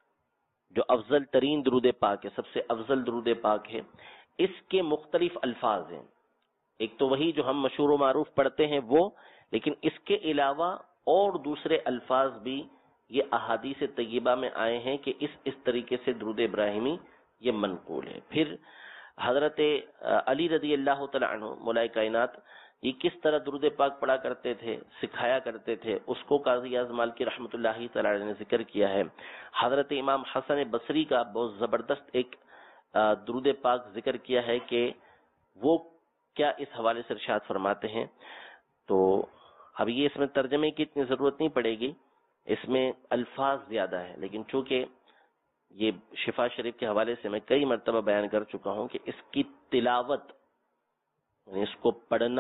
جو افضل ترین درود پاک ہے، سب سے افضل درود پاک ہے، اس کے مختلف الفاظ ہیں. ایک تو وہی جو ہم مشہور و معروف پڑھتے ہیں وہ، لیکن اس کے علاوہ اور دوسرے الفاظ بھی یہ احادیث طیبہ میں آئے ہیں کہ اس اس طریقے سے درود ابراہیمی یہ منقول ہے۔ پھر حضرت علی رضی اللہ تعالی عنہ مولا کائنات یہ کس طرح درود پاک پڑھا کرتے تھے، سکھایا کرتے تھے، اس کو قاضی اعظم مالکی رحمۃ اللہ تعالی علیہ نے ذکر کیا ہے۔ حضرت امام حسن بصری کا بہت زبردست ایک درود پاک ذکر کیا ہے کہ وہ کیا اس حوالے سے ارشاد فرماتے ہیں۔ تو اب یہ اس میں ترجمے کی اتنی ضرورت نہیں پڑے گی، اس میں الفاظ زیادہ ہے، لیکن چونکہ یہ شفا شریف کے حوالے سے میں کئی مرتبہ بیان کر چکا ہوں کہ اس کی تلاوت یعنی اس کو پڑھنا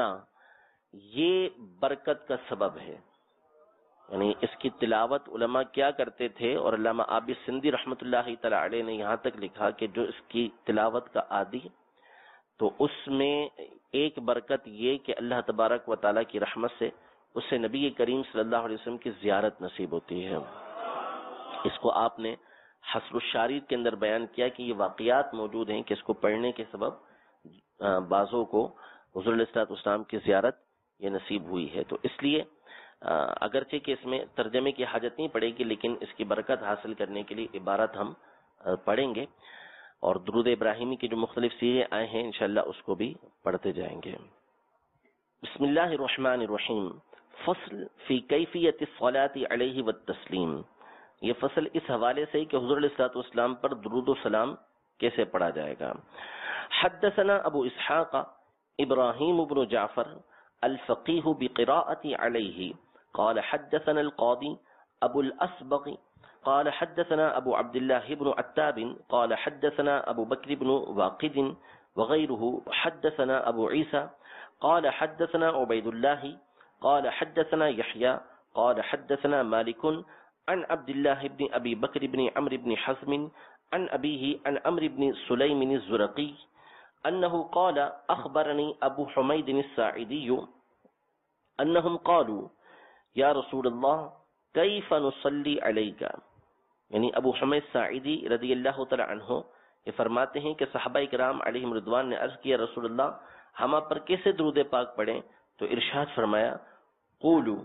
یہ برکت کا سبب ہے۔ یعنی اس کی تلاوت علماء کیا کرتے تھے، اور علامہ عابد سندھی رحمۃ اللہ تعالی علیہ نے یہاں تک لکھا کہ جو اس کی تلاوت کا عادی تو اس میں ایک برکت یہ کہ اللہ تبارک و تعالیٰ کی رحمت سے اسے نبی کریم صلی اللہ علیہ وسلم کی زیارت نصیب ہوتی ہے۔ اس کو آپ نے حصر الشارید کے اندر بیان کیا کہ یہ واقعات موجود ہیں کہ اس کو پڑھنے کے سبب بعضوں کو حضور علیہ الصلوۃ والسلام کی زیارت یہ نصیب ہوئی ہے۔ تو اس لیے اگرچہ کہ اس میں ترجمے کی حاجت نہیں پڑے گی، لیکن اس کی برکت حاصل کرنے کے لیے عبارت ہم پڑھیں گے، اور درود ابراہیمی کے جو مختلف سیغے آئے ہیں انشاءاللہ اس کو بھی پڑھتے جائیں گے۔ بسم اللہ الرحمن الرحیم۔ فصل فی کیفیت الصلاۃ علیہ والتسلیم۔ یہ فصل اس حوالے سے کہ حضور علیہ الصلوۃ والسلام پر درود و سلام کیسے پڑھا جائے گا۔ حدثنا ابو اسحاق ابراہیم بن جعفر الفقیہ بقراءۃ علیہ قال حدثنا القاضی ابو الاسبغ قال حدثنا ابو عبد الله بن عتاب قال حدثنا ابو بکر بن واقد وغيره حدثنا ابو عیسى قال حدثنا عبید اللہ قال حدثنا يحيى قال حدثنا مالك عن عبد الله بن ابي بكر بن عمرو بن حزم عن ابيه عن عمرو بن سليم الزرقي انه قال اخبرني ابو حميد الساعدي انهم قالوا یا رسول اللہ کیف نصلی علیک، یعنی ابو حمید ساعدی رضی اللہ تعالی عنہ یہ فرماتے ہیں کہ صحابہ کرام علیہم رضوان نے عرض کیا رسول اللہ ہم آپ پر کیسے درود پاک پڑھیں؟ تو ارشاد فرمایا قولوا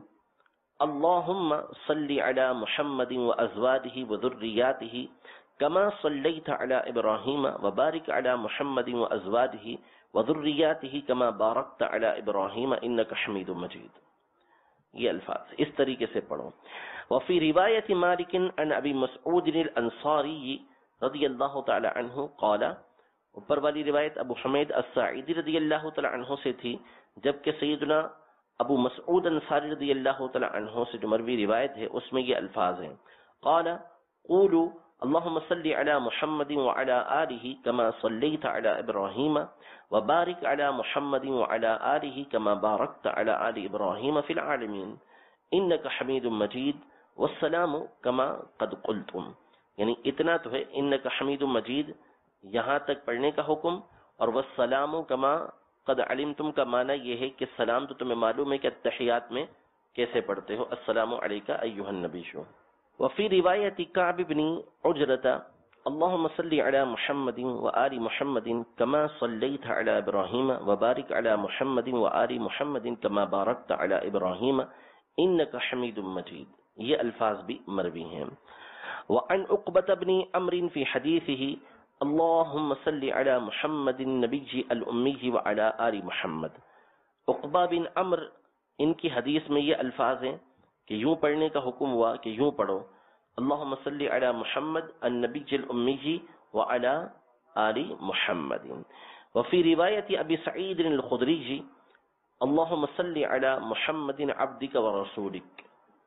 اللہم صلی علی محمد وازواجہ وذریاتہ کما صلیت علی ابراہیم وبارک علی محمد وازواجہ وذریاتہ کما بارکت علی ابراہیم انک حمید مجید۔ یہ الفاظ اس طریقے سے پڑھو۔ وفی روایت مالک عن ابی مسعود الانصاری رضی اللہ تعالی عنہ قال، اوپر والی روایت ابو حمید الساعدی رضی اللہ تعالی عنہ سے تھی، جبکہ سیدنا ابو مسعود انصاری رضی اللہ تعالی عنہ سے جو مروی روایت ہے اس میں یہ الفاظ ہیں قال قولوا اللهم صل على محمد وعلى آله كما صليت على إبراهيم وبارك على محمد وعلى آله كما باركت على آل إبراهيم في العالمين إنك حميد مجيد والسلام كما قد قلتم۔ یعنی اتنا تو ہے انک حمید مجید یہاں تک پڑھنے کا حکم، اور والسلام کما قد علمتم کا معنی یہ ہے کہ سلام تو تمہیں معلوم ہے کہ التحیات میں کیسے پڑھتے ہو، السلام علیکہ ایھا النبی شو۔ وفي رواية كعب بن عجرة اللهم صل على محمد وآل محمد كما صليت على إبراهيم وبارك على محمد وآل محمد كما باركت على إبراهيم إنك حميد مجيد۔ یہ الفاظ بھی مروی ہیں۔ وعن عقبة بن عمرو في حديثه اللهم صل على محمد النبي الأمي وعلى آل محمد۔ عقبہ بن عمرو ان کی حدیث میں یہ الفاظ ہیں کہ یوں پڑھنے کا حکم ہوا کہ یوں پڑھو اللہم صلی علی محمد النبی الامی وعلی آل محمد۔ وفی روایت ابی سعید الخدری اللہم صلی علی محمد عبدک ورسولک۔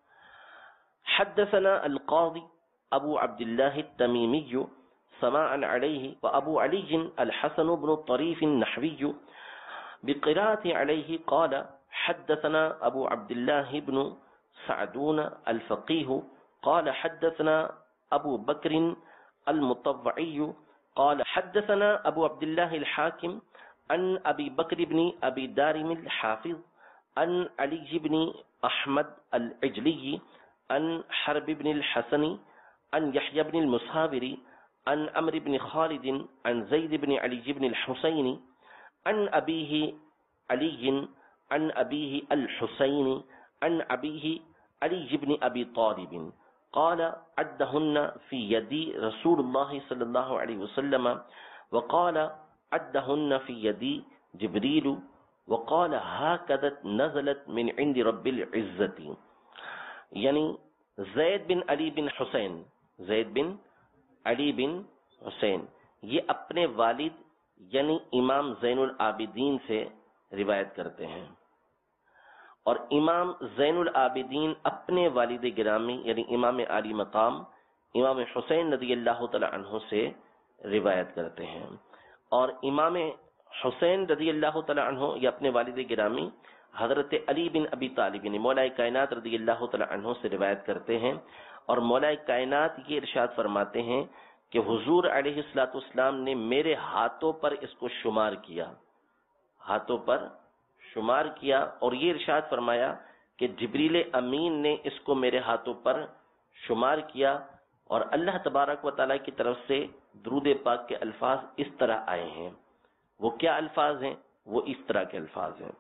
حدثنا القاضی ابو عبد اللہ التمیمی سماعا علیہ وابو علی الحسن بن الطریف النحوی بقراءة علیہ قال حدثنا ابو عبد اللہ بن سعدون الفقيه قال حدثنا ابو بكر المطوعي قال حدثنا ابو عبد الله الحاكم عن ابي بكر بن ابي دارم الحافظ عن علي بن احمد العجلي عن حرب بن الحسن عن يحيى بن المصابري عن عمرو بن خالد عن زيد بن علي بن الحسين عن ابيه علي عن أبيه الحسين عن أبيه علي بن أبي طالب قال عدهن في يدي رسول الله صلى الله عليه وسلم وقال عدهن في يدي جبريل وقال هكذا نزلت من عند رب العزة. یعنی زید بن علی بن حسین زید بن علی بن حسین یہ اپنے والد یعنی امام زین العابدین سے روایت کرتے ہیں، اور امام زین العابدین اپنے والد گرامی یعنی امام عالی مقام امام حسین رضی اللہ تعالی عنہ سے روایت کرتے ہیں، اور امام حسین رضی اللہ تعالی عنہ یہ اپنے والد گرامی حضرت علی بن ابی طالب یعنی مولا کائنات رضی اللہ تعالی عنہ سے روایت کرتے ہیں، اور مولا کائنات یہ ارشاد فرماتے ہیں کہ حضور علیہ الصلوۃ والسلام نے میرے ہاتھوں پر اس کو شمار کیا، ہاتھوں پر شمار کیا، اور یہ ارشاد فرمایا کہ جبریل امین نے اس کو میرے ہاتھوں پر شمار کیا، اور اللہ تبارک و تعالیٰ کی طرف سے درود پاک کے الفاظ اس طرح آئے ہیں۔ وہ کیا الفاظ ہیں؟ وہ اس طرح کے الفاظ ہیں: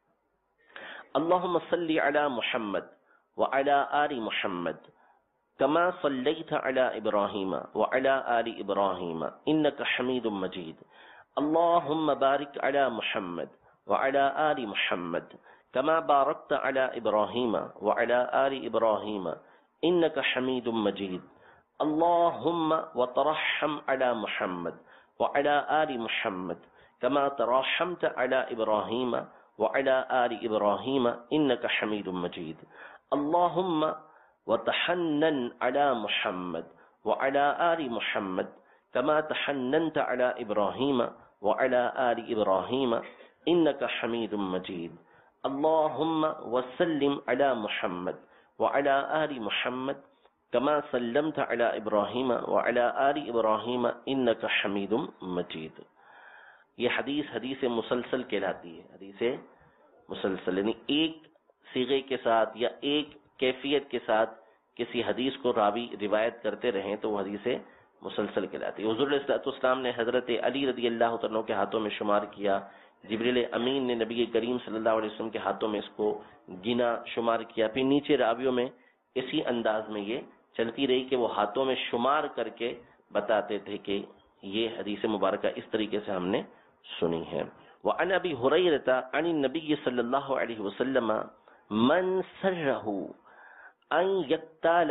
اللہم صلی علی محمد وعلی آل محمد کما صلیت علی ابراہیم وعلی آل ابراہیم انک حمید مجید، اللہم بارک علی محمد وعلی آل محمد کما بارکت علی ابراہیم وعلی آل ابراہیم انک حمید مجید، اللہم وترحم علی محمد وعلی آل محمد کما ترحمت علی ابراہیم وعلى آل إبراهيم إنك حميد مجيد، اللهم وتحنن على محمد وعلى آل محمد كما تحننت على إبراهيم وعلى آل إبراهيم إنك حميد مجيد، اللهم وسلم على محمد وعلى آل محمد كما سلمت على إبراهيم وعلى آل إبراهيم إنك حميد مجيد۔ یہ حدیث حدیث مسلسل کہلاتی ہے، حدیث مسلسل یعنی ایک صیغے کے ساتھ یا ایک کیفیت کے ساتھ کسی حدیث کو راوی روایت کرتے رہیں تو وہ حدیث مسلسل کہلاتی ہے۔ حضور علیہ السلام نے حضرت علی رضی اللہ عنہ کے ہاتھوں میں شمار کیا، جبریل امین نے نبی کریم صلی اللہ علیہ وسلم کے ہاتھوں میں اس کو گنا شمار کیا، پھر نیچے راویوں میں اسی انداز میں یہ چلتی رہی کہ وہ ہاتھوں میں شمار کر کے بتاتے تھے کہ یہ حدیث مبارکہ اس طریقے سے ہم نے سنی ہے۔ وعن ابی ہریرہ عن النبی صلی اللہ علیہ وسلم من سرہ ان یکتال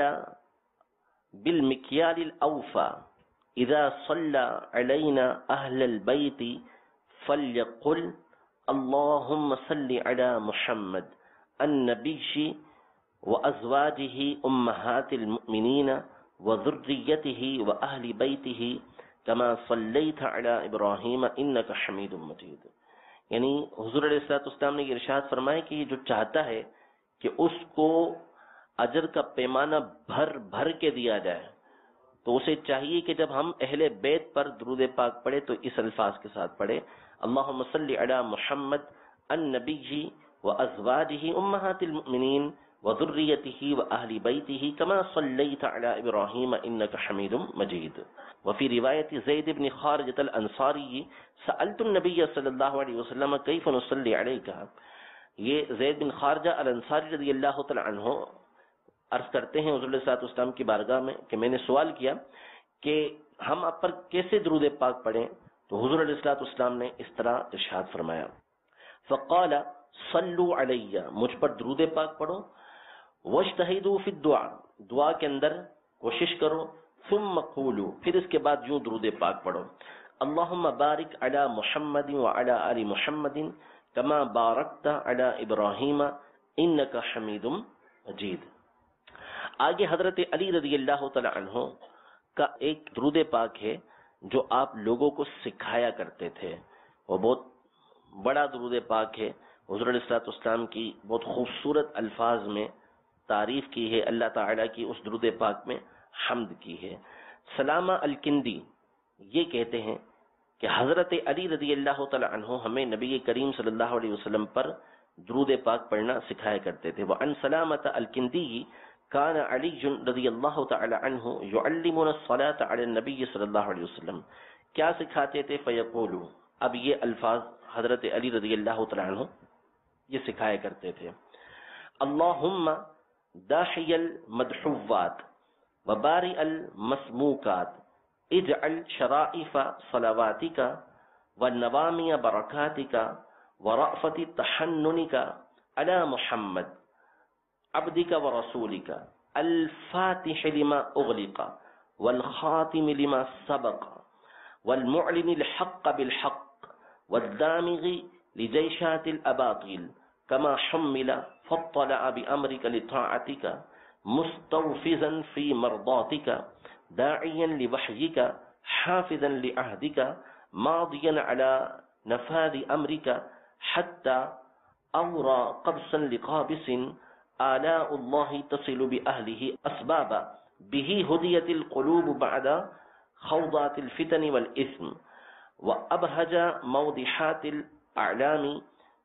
بالمکیال الاوفا اذا صلی علینا اہل البیت فلیقل اللہم صلی علی محمد النبی وازواجہ امہات المؤمنین وذریتہ واہل بیتہ کما صلیت علی ابراہیم انک حمید مجید۔ یعنی حضور علیہ السلام نے یہ ارشاد فرمایا کہ یہ جو چاہتا ہے کہ اس کو اجر کا پیمانہ بھر بھر کے دیا جائے تو اسے چاہیے کہ جب ہم اہل بیت پر درود پاک پڑھے تو اس الفاظ کے ساتھ پڑھے: اللہم صلی علی محمد النبی وازواجہ امہات المؤمنین وذریتہ واہل بیتہ کما صلیت علی ابراہیم انک حمید مجید۔ وفی روایت زید بن خارجۃ الانصاری سألت النبی صلی اللہ علیہ وسلم کیف نصلی علیک، یہ زید بن خارجہ الانصاری رضی اللہ تعالی عنہ عرض کرتے ہیں حضور صلی اللہ علیہ وسلم کی بارگاہ میں کہ میں نے سوال کیا کہ ہم آپ پر کیسے درود پاک پڑھیں، تو حضور علیہ السلام نے اس طرح ارشاد فرمایا: فقال صلوا علی، مجھ پر درود پاک پڑھو، واجتہدوا فی الدعاء، دعا کے اندر کوشش کرو، ثم قولوا، پھر اس کے بعد یوں درود پاک پڑھو: اللہم بارک علی محمد وعلی آل محمد کما بارکت علی ابراہیم انک حمید مجید۔ آگے حضرت علی رضی اللہ تعالی عنہ کا ایک درود پاک ہے جو آپ لوگوں کو سکھایا کرتے تھے، وہ بہت بڑا درود پاک ہے۔ حضور علیہ الصلوۃ والسلام کی بہت خوبصورت الفاظ میں تعریف کی ہے، اللہ تعالیٰ کی اس درود پاک میں حمد کی ہے۔ سلامہ الکندی یہ کہتے ہیں کہ حضرت علی رضی اللہ تعالی عنہ ہمیں نبی کریم صلی اللہ علیہ وسلم پر درود پاک پڑھنا سکھایا کرتے تھے۔ وعن سلامۃ الکندی کان علی رضی اللہ تعالی عنہ یعلمنا الصلاۃ علی النبی صلی اللہ علیہ وسلم، کیا سکھاتے تھے؟ فیقول، اب یہ الفاظ حضرت علی رضی اللہ تعالیٰ عنہ یہ سکھایا کرتے تھے. اللہم داحی المدحوات وبارئ المسموکات اجعل شرائف صلواتک ونوامی برکاتک ورأفت تحننک علی محمد عبدک ورسولک الفاتح لما اغلق والخاتم لما سبق والمعلن الحق بالحق والدامغ لجيشات الأباطيل كما حمل فاطلع بأمرك لطاعتك مستوفزا في مرضاتك داعيا لوحيك حافظا لعهدك ماضيا على نفاذ أمرك حتى أورى قبسا لقابس آلاء الله تصل بأهله أسبابا به هديت القلوب بعد خوضات الفتن والإثم وأبهج موضحات الأعلام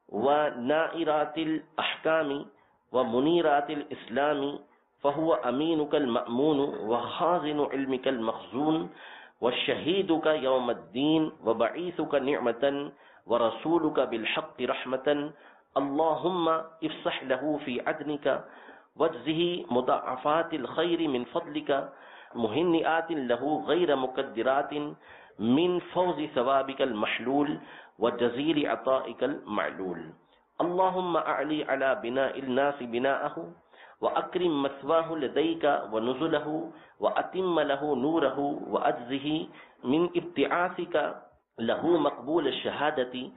ونائرات الأحكام ومنيرات الإسلام فهو أمينك المأمون وخازن علمك المخزون وشهيدك يوم الدين وبعيثك نعمة ورسولك بالحق رحمة اللهم افسح له في عدنك واجزه مضاعفات الخير من فضلك مهنئات له غير مقدرات من فوز ثوابك المحلول وجزيل عطائك المعلول اللهم أعلي على بناء الناس بناءه وأكرم مثواه لديك ونزله وأتم له نوره وأجزه من ابتعاثك له مقبول الشهادة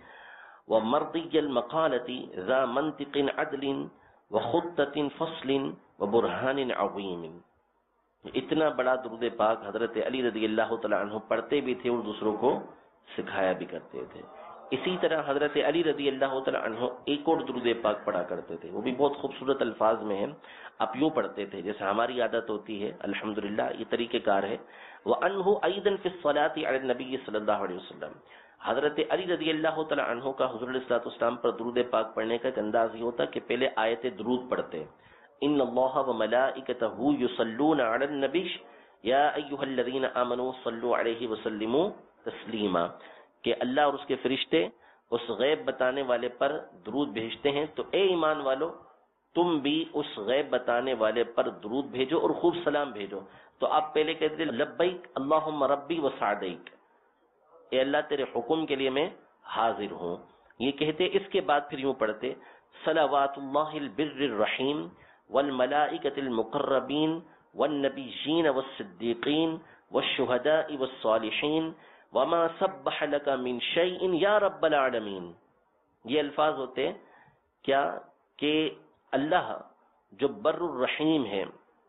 ومرضي المقالة ذا منطق عدل وخطة فصل وبرهان عظيم. اتنا بڑا درود پاک حضرت علی رضی اللہ تعالیٰ عنہ پڑھتے بھی تھے اور دوسروں کو سکھایا بھی کرتے تھے. اسی طرح حضرت علی رضی اللہ تعالیٰ عنہ ایک اور درود پاک پڑھا کرتے تھے، وہ بھی بہت خوبصورت الفاظ میں ہے. آپ یوں پڑھتے تھے جیسے ہماری عادت ہوتی ہے، الحمدللہ یہ طریقہ کار ہے. وَأَنْهُ أَيْضًا فِي الصَّلَاةِ عَلَى النَّبِيِّ صلی اللہ علیہ وسلم. حضرت علی رضی اللہ تعالیٰ عنہ کا حضور علیہ الصلوۃ والسلام پر درود پاک پڑھنے کا ایک انداز یہ ہوتا کہ پہلے آیت درود پڑھتے، ان اللہ وملائکتہ یصلون علی النبی یا ایھا الذین آمنوا صلوا علیہ وسلموا تسلیما، کہ اللہ اور اس کے فرشتے اس غیب بتانے والے پر درود بھیجتے ہیں، تو اے ایمان والو تم بھی اس غیب بتانے والے پر درود بھیجو اور خوب سلام بھیجو. تو آپ پہلے کہتے تھے لبیک اللہم ربی وسعدیک، اے اللہ تیرے حکم کے لیے میں حاضر ہوں. یہ کہتے، اس کے بعد پھر یوں پڑھتے صلوات اللہ البر الرحیم والملائکۃ المقربین والنبیین والصدیقین والشہداء والصالحین وما سبح لک من شیء یا رب العالمین. یہ الفاظ ہوتے کیا کہ اللہ جو بر الرحیم ہے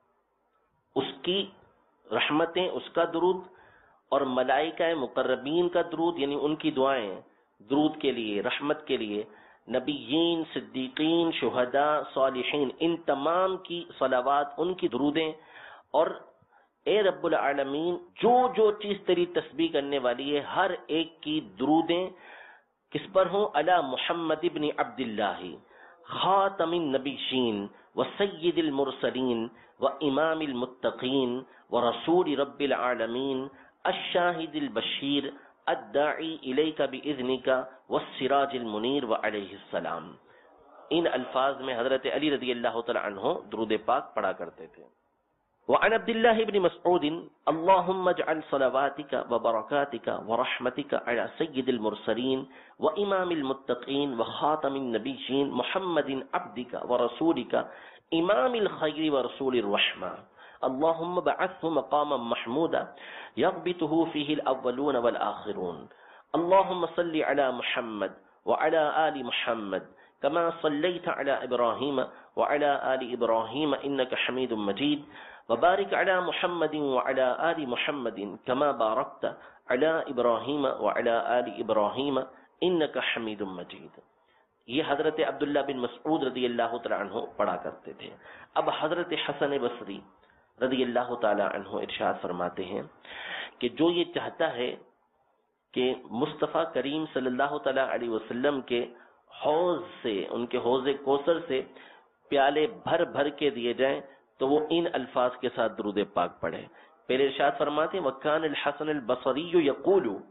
اس کی رحمتیں، اس کا درود، اور ملائکہ مقربین کا درود یعنی ان کی دعائیں درود کے لیے، رحمت کے لیے، نبیین، صدیقین، شہداء، صالحین، ان تمام کی صلوات، ان کی درودیں. اور اے رب العالمین جو جو چیز تیری تسبیح کرنے والی ہے ہر ایک کی درودیں کس پر ہوں؟ علی محمد ابن عبداللہ خاتم النبیین وسید المرسلین وامام المتقین ورسول رب العالمین الشاہد البشیر الداعی الیک باذنک والسراج المنیر وعلیہ السلام. ان الفاظ میں حضرت علی رضی اللہ تعالی عنہ درود پاک پڑھا کرتے تھے. وعن عبد الله بن مسعود اللهم اجعل صلواتك وبركاتك ورحمتك على سيد المرسلين وإمام المتقين وخاتم النبيين محمد عبدك ورسولك إمام الخير ورسول الرحمة اللهم بعثه مقاما محمودا يغبطه فيه الأولون والآخرون اللهم صل على محمد وعلى آل محمد كما صليت على إبراهيم وعلى آل إبراهيم إنك حميد مجيد وبارك على محمد وعلى آل محمد كما باركت على إبراهيم وعلى آل إبراهيم إنك حميد مجيد. یہ حضرت عبداللہ بن مسعود رضی اللہ تعالی عنہ پڑھا کرتے تھے. اب حضرت حسن بصری رضی اللہ تعالی عنہ ارشاد فرماتے ہیں کہ جو یہ چاہتا ہے کہ مصطفیٰ کریم صلی اللہ تعالی علیہ وسلم کے حوض سے، ان کے حوض کوثر سے پیالے بھر بھر کے دیے جائیں تو وہ ان الفاظ کے ساتھ درود پاک پڑھے. پہلے ارشاد فرماتے ہیں وَكَانَ الْحَسَنُ الْبَصْرِيُّ يَقُولُ،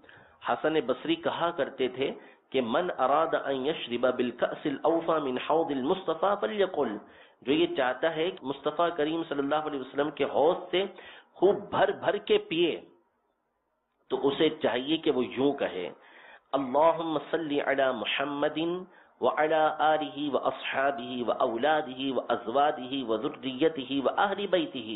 حسن بصری کہا کرتے تھے کہ من اراد ان یشرب بالکأس الاوفى من حوض المصطفى فلیقل، جو یہ چاہتا ہے کہ مصطفیٰ کریم صلی اللہ علیہ وسلم کے حوض سے خوب بھر بھر کے پیے تو اسے چاہیے کہ وہ یوں کہے اللہم صلی علی محمد وعلى آلہ واصحابہ واولادہ وازواجہ وذریتہ واہل بیتہ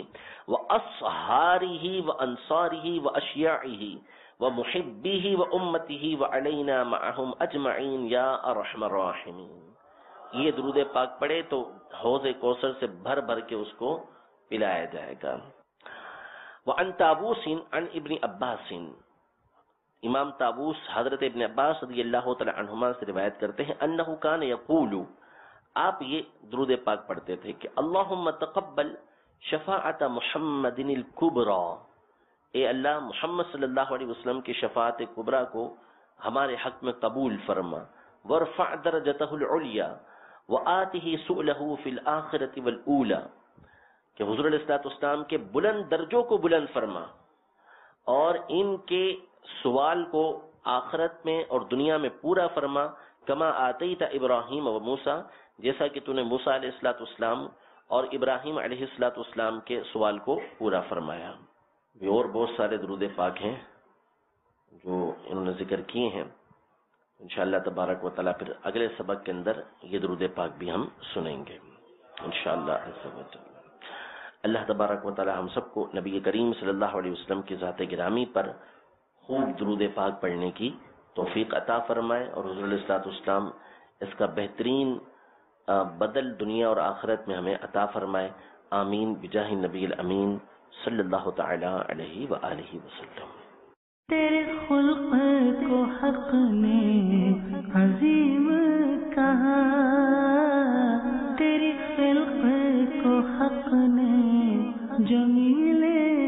واصہارہ وانصارہ واشیاعہ ومحبیہ وامتہ وعلینا معہم اجمعین یا ارحم الراحمین۔ یہ درود پاک پڑھے تو حوض کوثر سے بھر بھر کے اس کو پلایا جائے گا۔ وعن طاووس عن ابن عباس، امام طاووس حضرت ابن عباس رضی اللہ تعالی عنہما سے روایت کرتے ہیں انہ کان یقول، آپ یہ درود پاک پڑھتے تھے کہ اللہم تقبل شفاعت محمد الکبریٰ، اے اللہ محمد صلی اللہ علیہ وسلم کی شفاعت کبریٰ کو ہمارے حق میں قبول فرما، وارفع درجتہ العلیٰ وآتہ سؤلہ فی الآخرۃ والأولی، کہ حضور علیہ الصلوۃ والسلام کے بلند درجوں کو بلند فرما اور ان کے سوال کو آخرت میں اور دنیا میں پورا فرما، کما آتیت ابراہیم و موسیٰ، جیسا کہ تو نے موسیٰ علیہ الصلوۃ والسلام اور ابراہیم علیہ الصلوۃ والسلام کے سوال کو پورا فرمایا۔ بھی اور بہت سارے درود پاک ہیں جو انہوں نے ذکر کیے ہیں، انشاءاللہ تبارک و تعالیٰ پھر اگلے سبق کے اندر یہ درود پاک بھی ہم سنیں گے انشاءاللہ عز و جل۔ اللہ تبارک و تعالیٰ ہم سب کو نبی کریم صلی اللہ علیہ وسلم کی ذات گرامی پر خوب درود پاک پڑھنے کی توفیق عطا فرمائے اور حضور علیہ الصلوۃ والسلام اس کا بہترین بدل دنیا اور آخرت میں ہمیں عطا فرمائے، آمین بجاہ نبی الامین صلی اللہ تعالی علیہ وآلہ وسلم۔ تیرے خلق کو حق نے عظیم کہا، تیری خلق کو حق نے جمیل